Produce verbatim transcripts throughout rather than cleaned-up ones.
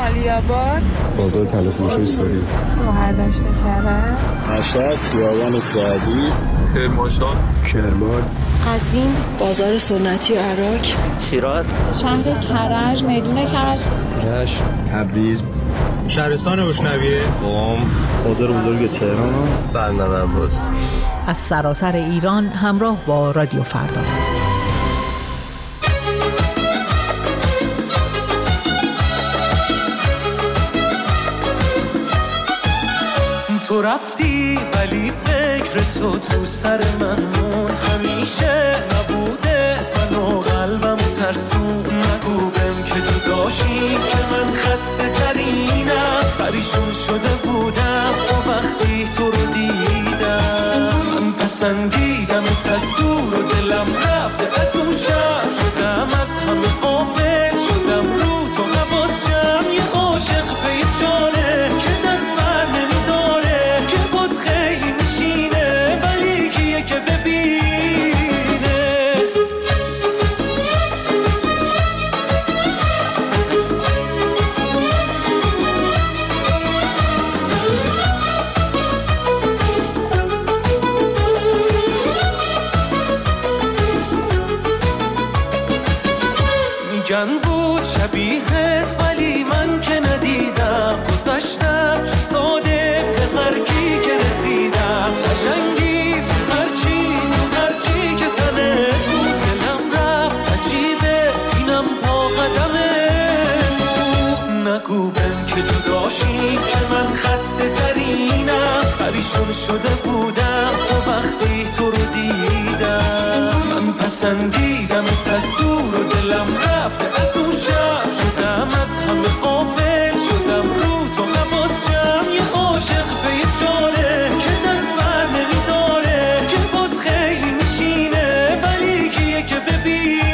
مالیاباد، بازار طلا فروشی ساری، شهردشت کرج، مشهد، خیابان سعدی، کرمانشاه، کرمان، قزوین، بازار سنتی عراق، شیراز، شهر کرج، میدون کرج، رشت، تبریز، شهرستان اشنویه، قم، بازار بزرگ تهران، بندر عباس. از سراسر ایران همراه با رادیو فردا. تو رفتی ولی فکر تو تو سر من مون، همیشه نبوده منو قلبم ترسون. نگو بهم که جداشی که من خسته ترینم، پریشون شده بودم تا وقتی تو رو دیدم. من پسندیدم از دور و دلم رفته از اون شب، شدم از همه قافل، شدم رو تو حواسم. یه عاشق پیچانه که دست بر نمیداره، که بود خیلی میشینه ولی کیه که ببینه. میگن بود شبیهت ولی من که ندیدم، گذشتم چه ساده به هرکی که رسیدم. قشنگی تو هرچی تو هرچی که تنه بود، دلم رفت عجیبه اینم پا قدمه. نگو بهم که جداشی که من خسته ترینم، پریشون شده بودم تا وقتی تو رو دیدم. من پسندیدم از دور و دلم رفته از اون شب، شدم از همه قافل، شدم رو تو حواسم. یه عاشق پیچانه که دست بر نمیداره، که بود خیلی میشینه ولی کیه که ببینه.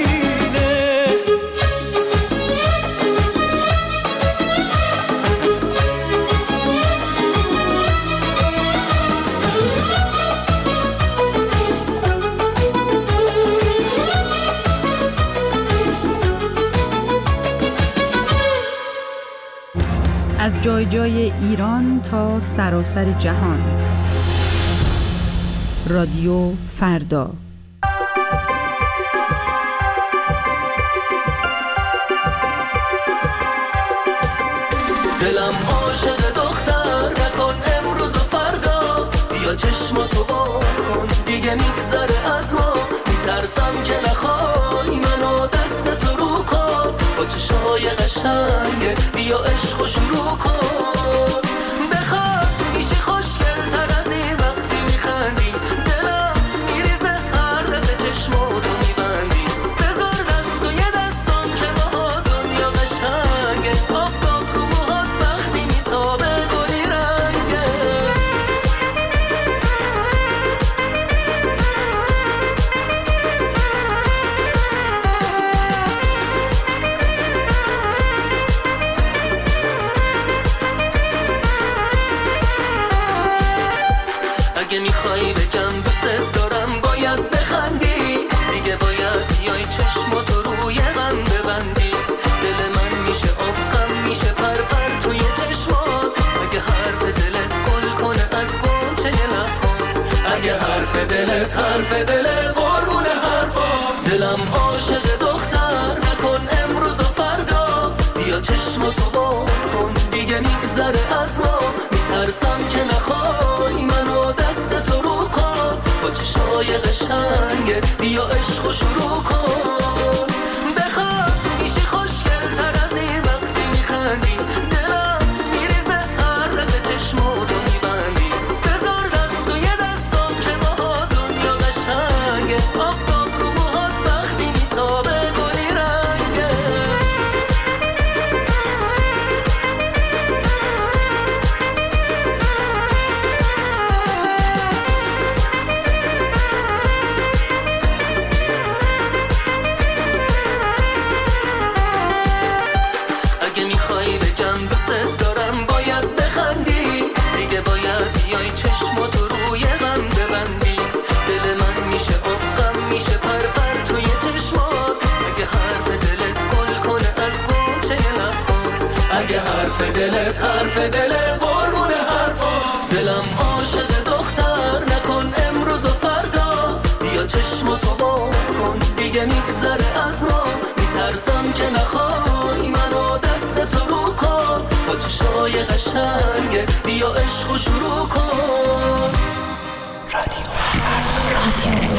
از جای جای ایران تا سراسر جهان. رادیو فردا. دلم عاشق دختر نکن امروز و فردا، بیا چشماتو بکن دیگه میگذره از ما. میترسم که نخوای منو دست تو رو کن، با چشمای قشنگه بیا عشقو شروع کن. بخواد میشی خوشگل تر از این وقتی میخندی، دلم میریزه هر دفعه چشماتو میبندی. بذار دست و یه دستم که با دنیا قشنگه، آفتاب رو موهات وقتی میتابه گلی رنگه. اگه میخوایی بگم دوست دارم باید بخندی، دیگه باید بیای چشماتو روی غم ببندی. دل من میشه آب غم میشه پر پر توی چشمات، اگه حرف دلت گل کنه از گنچه لبات، اگه حرف دلت حرف دلت قربون حرفات. دلم عاشق دختر نکن امروز و فردا، بیا چشماتو بکن دیگه میگذره از ما. میترسم که نخوای منو دست تو رو کن، با چشمای قشنگه بیا عشقو شروع کن. بخواد میشی خوشگل تر از این وقتی میخندی، دلم میریزه هر دفعه چشماتو میبندی. بذار دست و یه دستم که با دنیا قشنگه، آفتاب رو موهات وقتی میتابه گلی رنگه. اگه میخوایی بگم دوست دارم باید بخندی، دیگه باید بیای چشماتو روی غم ببندی. دل من میشه آب غم میشه پر پر توی چشمات، اگه حرف دلت گل کنه از گنچه لبات، اگه حرف دلت حرف دل قربون حرفا. دلم عاشق دختر نکن امروز و فردا، بیا چشماتو بار کن دیگه میگذره از ما. میترسم که نخوای منو دست تو رو کن، با چشای قشنگه بیا عشقو شروع کن. رادیو رادیو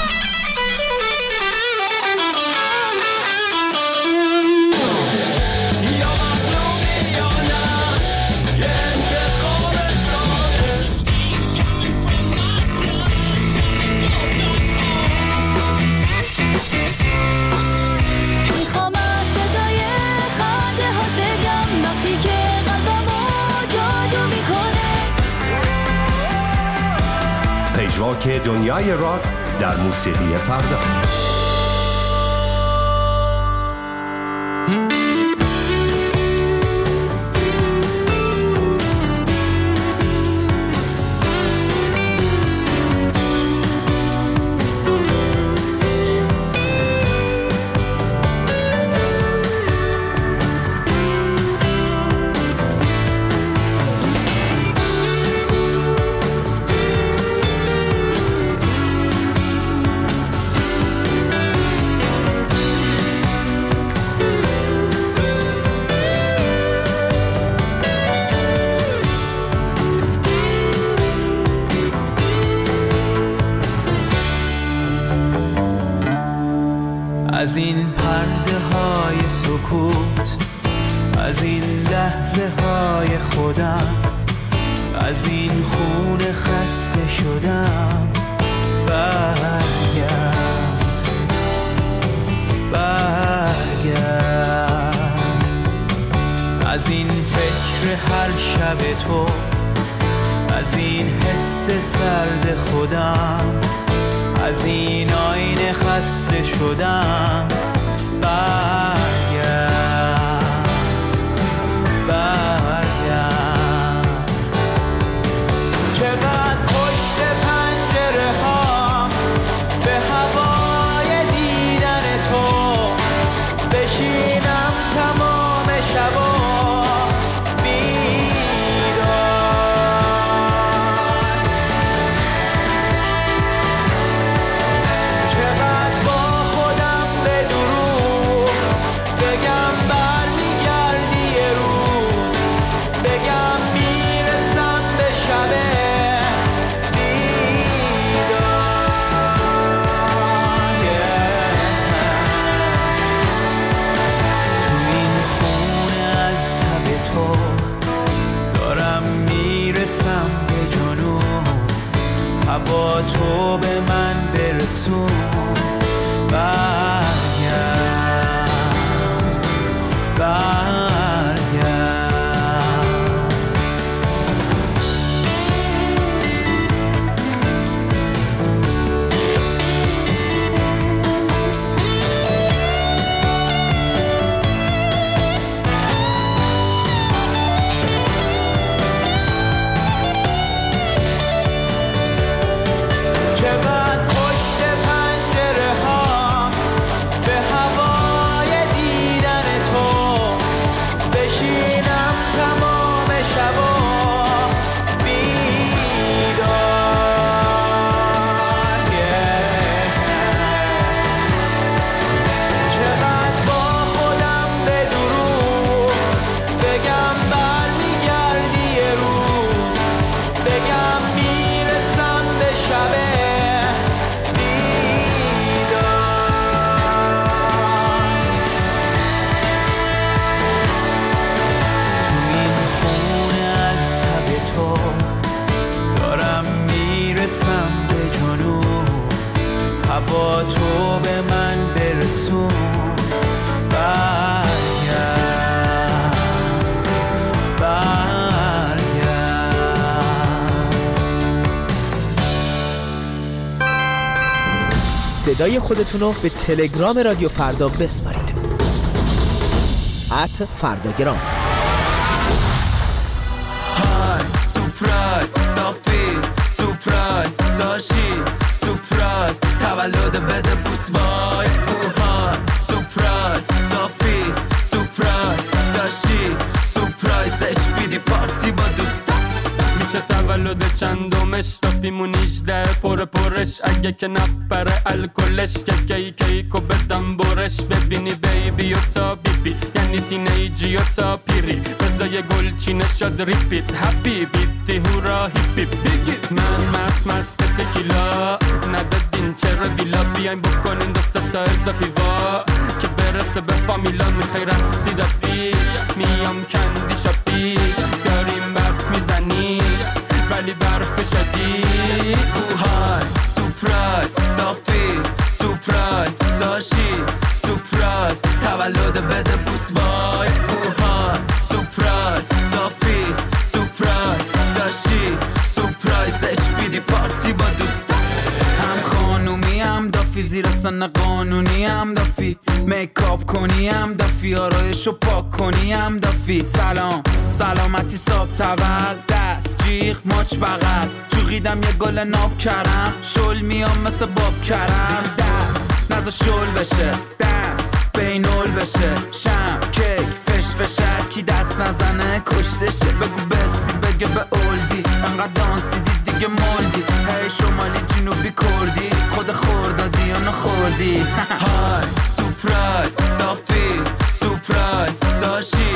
پژواک دنیای راک در موسیقی فردا. از این پرده های سکوت، از این لحظه های خودم، از این خون خسته شدم. برگرد برگرد از این فکر هر شب تو، از این حس سرد خودم، از این آینه خسته شدم. برگرد برگرد چقدر پشت پنجره ها به هوای دیدن تو بشینم تمام شبا با تو به من برسون. برگرد برگرد با تو به من برسون. برگرد برگرد صدای خودتونو به تلگرام رادیو فردا بسپارید. ات فرداگرام. های سورپرایز دافی سورپرایز داشی سورپرایز تولد بده بوس وای اوهان سورپرایز دافی سورپرایز داشی تولد چندمش دافیمون نیجده پر پرش اگه که نپره الکلش که کی کیکو بدم برش ببینی بیبی و تا بیبی یعنی تینیجی و تا پیری بزای گل چینه شد ریپیت هپی بیتی هورا هیپی بیگی من مست مست تکیلا ندادین چرا ویلا بیاین بکنین دست تا اضافی وا که برسه به فامیلا میخوای رقصی دفی میام کندی شاپی داریم برف میزنی ولی برف شدی اوهای سپرایز دافی سپرایز داشی سپرایز تولد بده بوس وای اوهای سپرایز دافی سپرایز داشی سپرایز اچ بی دی پارتی با دوستا هم خانومی هم دافی زیر سن قانونی هم دافی میکاپ کنی هم دافی آرایشو پاک کنی هم دافی سلام سلامتی صاحب تول دست جیغ ماچ بغل چوقیدم یه گل ناب کرم شل میام مثل باب کرم دست نزا شل بشه دست بینول بشه شم کیک فش فشر کی دست نزنه کشتشه بگو بستی بگه به اولدی انقدر دانسیدی دیگه مولدی هی شمالی جنوبی کردی خود خوردادی یا نخوردی های سپرایز دافی سپرایز داشی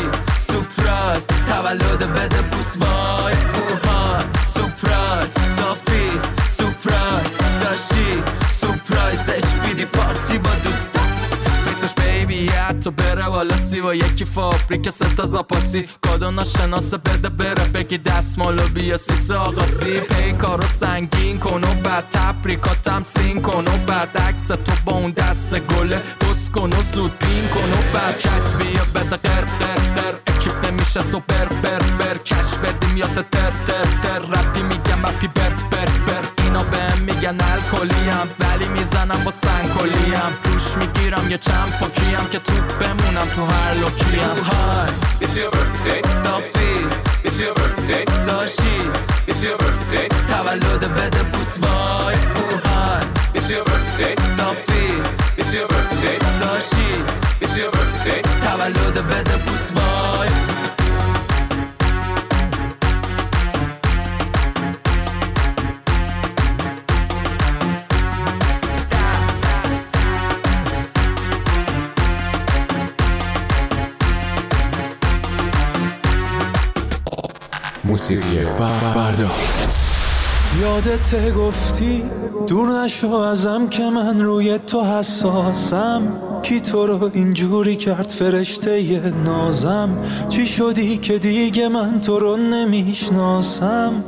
سپرایز تولد بده بوس وای اوهای سپرایز دافی سپرایز داشی سپرایز اچ بی دی پارتی با دوستا فیسش بیبی حتی بره والا سی و یکی فابریک ستا زاپاسی کادو ناشناسه بده بره بگی دستمالو بیا سیسه آقاسی پیکارو سنگین کن و بعد تبریکاتم سین کن و بعد عکس تو با اون دست گله بس کن و زود بین کن و بعد کچ بیا بده قر قر قر اکیپ نمیشه سوپر بر بر کش بدیم یا تر تر تر رپی میگم رپی بر بر بر اینا بهم میگن الکلیم ولی میزنم با سنگکلیم روش میگیرم یه چند پاکیم که توپ بمونم تو هر لوکیم های It's your birthday دافی It's your birthday داشی It's your birthday تولد بده بوس وای اوهای It's your birthday دافی It's your birthday داشی It's your birthday تولد بده بوس وای موسیقی فردا یادت گفتی دور نشو ازم که من روی تو حساسم کی تو رو اینجوری کرد فرشته ی نازم چی شدی که دیگه من تو رو نمیشناسم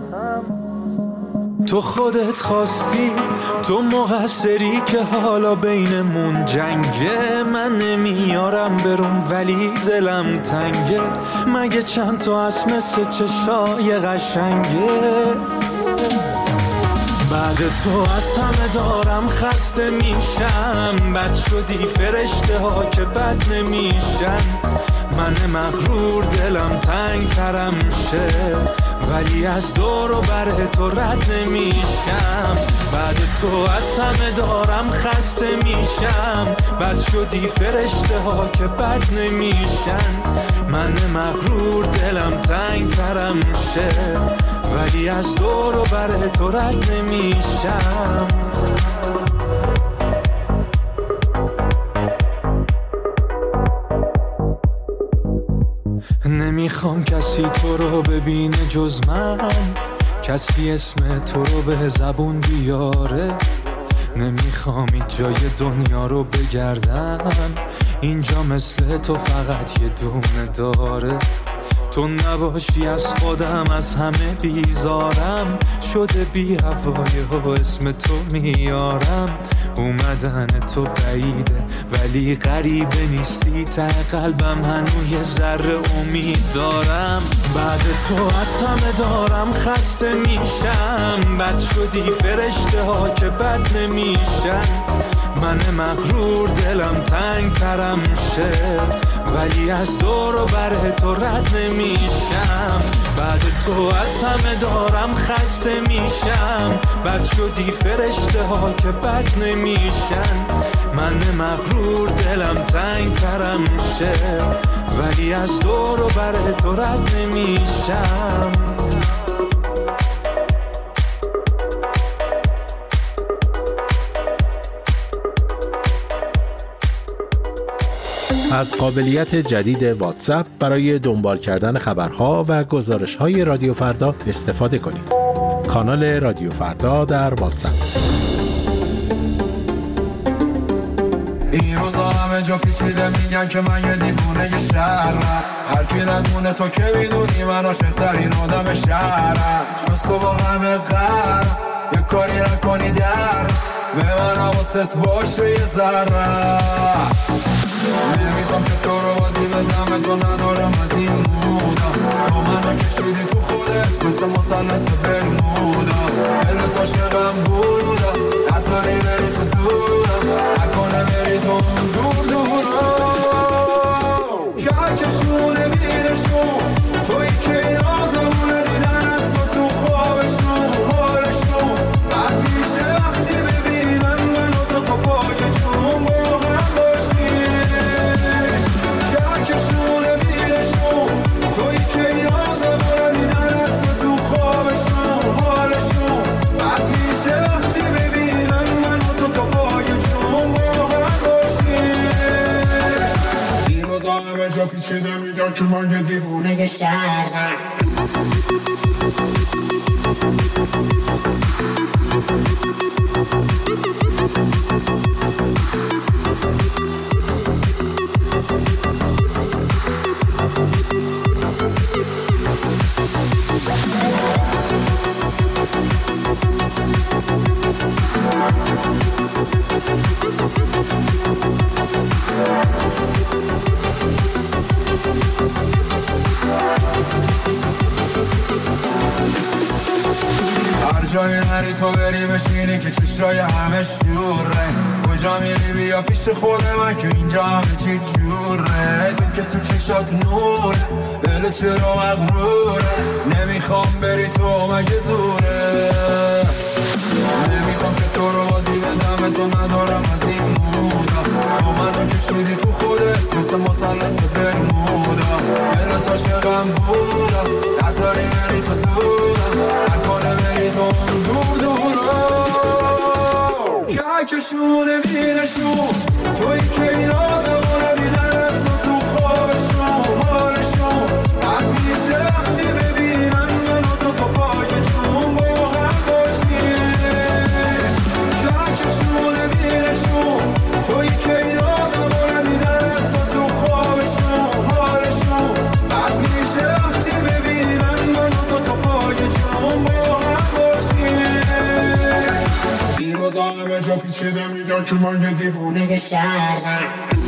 تو خودت خواستی تو مقصری که حالا بینمون جنگه من نمیارم برم ولی دلم تنگه مگه چند تا از مثل چشای قشنگه بعد تو از همه دارم خسته میشم بد شدی فرشته ها که بد نمیشن من مغرور دلم تنگ ترم شه ولی از دور و بر تو رد نمیشم بعد تو از همه دارم خسته میشم بد شدی فرشته ها که بد نمیشن من مغرور دلم تنگ ترم شه ولی از دور و بر تو رد نمیشم نمیخوام کسی تو رو ببینه جز من کسی اسم تو رو به زبون بیاره نمیخوام این جای دنیا رو بگردم اینجا مثل تو فقط یه دونه داره تو نباشی از خودم از همه بیزارم شده بی هوای و اسم تو میارم اومدن تو بعیده ولی غریبه نیستی ته قلبم هنوز یه ذره امید دارم بعد تو از همه دارم خسته میشم بد شدی فرشته ها که بد نمیشن من مغرور دلم تنگ ترم شه ولی از دور و بر تو رد نمیشم بعد تو از همه دارم خسته میشم بد شدی فرشته ها که بد نمیشن من مغرور دلم تنگ ترم شه ولی از دور و بر تو رد نمیشم از قابلیت جدید واتساپ برای دنبال کردن خبرها و گزارش‌های رادیو فردا استفاده کنید. کانال رادیو فردا در واتساپ. این روزا همه جا پیچیده میگن که من یه دیوونه شهرم، هر کی ندونه تو که میدونی من عاشق‌ترین آدم شهرم، جز تو با همه قرم یه کاری نکنی در به من حواست باشه یه ذره. نمیخوام که تو رو بازی بدم، تو ندارم از این مودا، تو منو کشیدی تو خودت مثل مثلث برمودا، دلت عاشقم بودا، نذاری بری تو زورم، نکنه بری تو اون دور دورا، که کشونه بیرشون توی که این آدمونه دیدنت تو تو خوابشون حالشون بد میشه وقتی ببینن منو تو تو پای جون با هم باشی، که کشونه بیرشون توی که این آدمونه دیدنت تو تو خوابشون حالشون بد میشه وقتی ببینن منو تو تو پای جون با هم باشی. این روزا همه جا پیچیده میگن که من یه دیوونه شهرم. جای نری تو بری بشینی که چشای همه شوره، کجا میری بیا پیش خود من که اینجا همه چی جوره، تو که تو چشات نوره بله چرا مغروره، نمیخوام بری تو مگه زوره، نمیخوام که تو رو بازی بدم، تو ندارم از این مودا، تو منو کشیدی تو خودت مثل مثلث برمودا، دلت عاشقم بودا، نذاری بری تو زودم، نکنه بری تو اون دور دورا، که کشونه بینشون توی که این آدمونه دیدنت تو تو خوابشون حالشون بد میشه وقتی ببینن منو تو تو پای جون با هم باشی، که کشونه بینشون توی که این آدمونه دیدنت تو تو خوابشون حالشون بد میشه وقتی ببینن منو تو تو پای جون با هم باشی. این روزا همه جا پیچیده میگن که من یه دیوونه شهرم.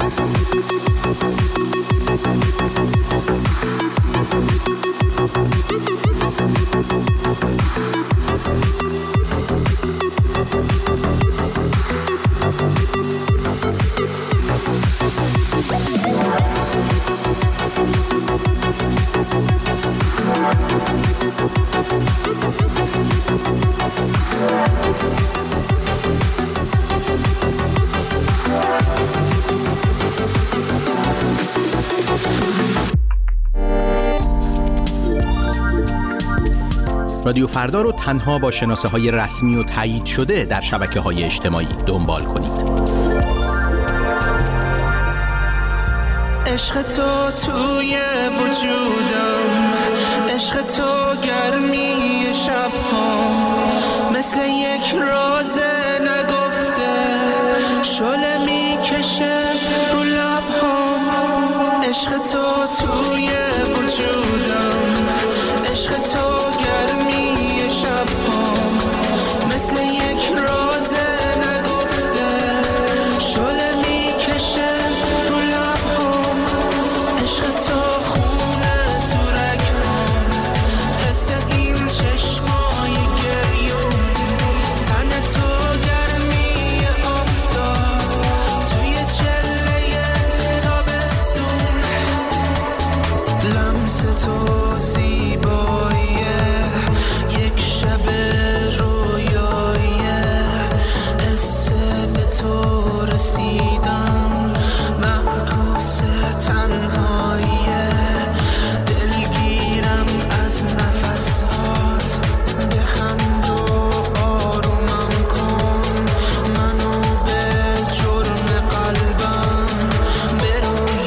رادیو فردا رو تنها با شناسه های رسمی و تایید شده در شبکه های اجتماعی دنبال کنید. عشق تو توی وجودم، عشق تو گرمی شبها، مثل یک راز نگفته شعله میکشه رو لبهام، عشق تو توی وجودم، عشق تو گرمی شبها، مثل یک راز نگفته شعله میکشه رو لبهام، عشق تو خونه تو رگهام، حس این چشمای گریون، تن تو گرمی آفتاب توی چله تابستون، لمس تو زیباییه یک شب رویاییه، حس به تو رسیدم معکوس تنهاییه، دلگیرم از نفسات، بخند و آرومم کن منو، به جرم قلبم به روی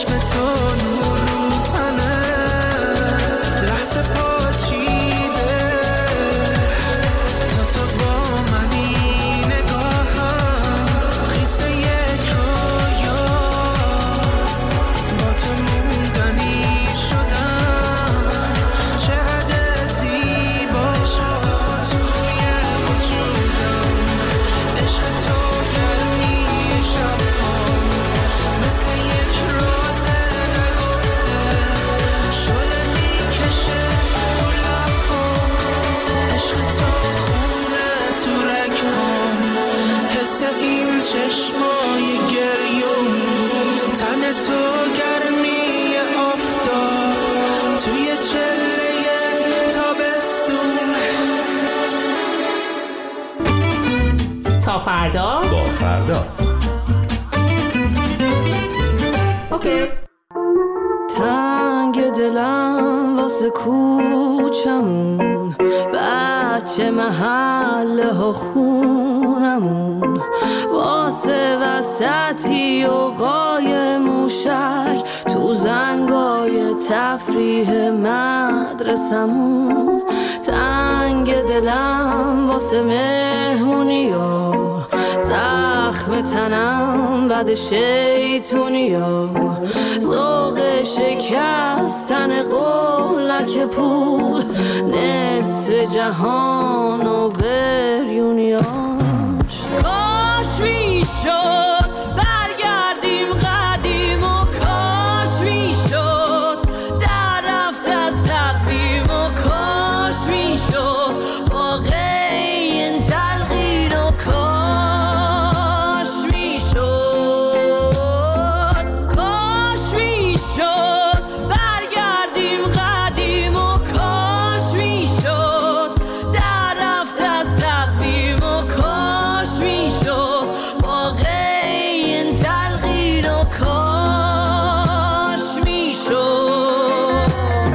چشم تو نور رو تنه لحظه پاچیده تا تو با منی نگاهم قصه یک رویاست با تو موندنی شدم چقدر زیبا عشق تو توی وجودم عشق تو گرمی شبام مثل یک روزه نگفته شده میکشه تو لبام عشق تو خونه تو رگام حس این چشمای گریون تن تو گرمی آفتاب توی چله تابستون تا فردا با فردا. اوکی. تنگ دلم واسه کوچمون بچه محله ها خونمون واسه وسطی و قای موشک تو زنگای تفریح مدرسمون تنگ دلم واسه مهمونی ها زخم تنم بد شیطونی ها ذوق شکستن قولک پول نصف جهان و بریونیاش کاش میشد برگردیم قدیم و کاش میشد در رفت از تقویم و کاش میشد واقع این تلقین و کاش میشد کاش میشد برگردیم قدیم و کاش میشد در رفت از تقویم و کاش میشد واقع این تلقین و کاش میشد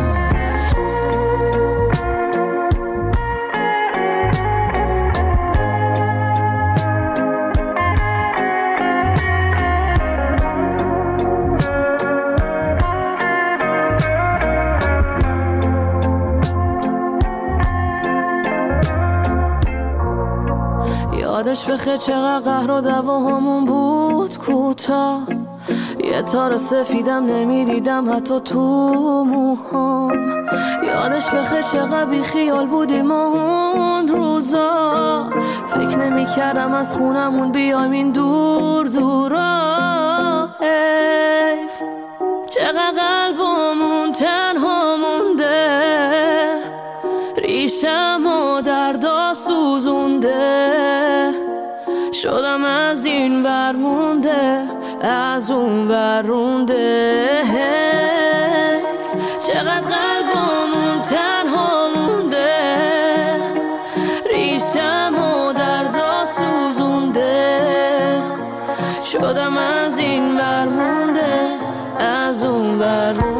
یادش بخیر چقدر قهر و دعواهامون بود کوتاه یه تار سفیدم نمیدیدم حتی تو موهام یادش بخیر چقدر بی خیال بودیم اون روزا فکر نمی کردم از خونمون بیایم این دور دورا حیف چقدر قلبمون تنها مونده ریشم و دردا سوزونده شدم از این ور مونده از اون ور رونده چقدر قلبمون تنها مونده ریشم و دردا سوزونده شدم از این ور مونده از اون ور رونده